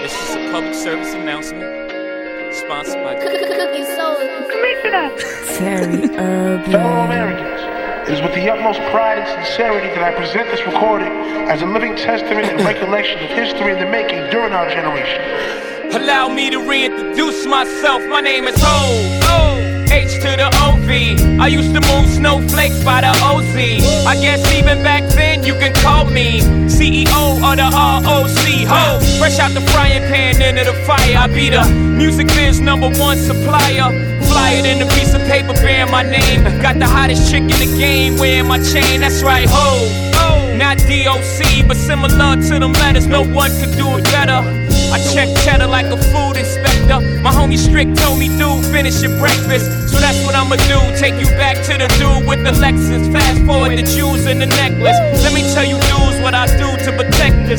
This is a public service announcement sponsored by Cookie Soul. Very urban. Fellow Americans, it is with the utmost pride and sincerity that I present this recording as a living testament and recollection of history in the making during our generation. Allow me to reintroduce myself. My name is Ho, H to the OV. I used to move snowflakes by the OZ. I guess even back then you can call me CEO of the ROC. Ho, fresh out the frying pan into the fire. I be the music biz #1 supplier. Fly it in a piece of paper bearing my name. Got the hottest chick in the game wearing my chain. That's right, Ho. Not DOC, but similar to them letters. No one could do it better. I check cheddar like a food inspector. My homie Strick told me, dude, finish your breakfast. So that's what I'ma do, take you back to the dude with the Lexus. Fast forward the jewels and the necklace. Let me tell you dudes what I do to protect this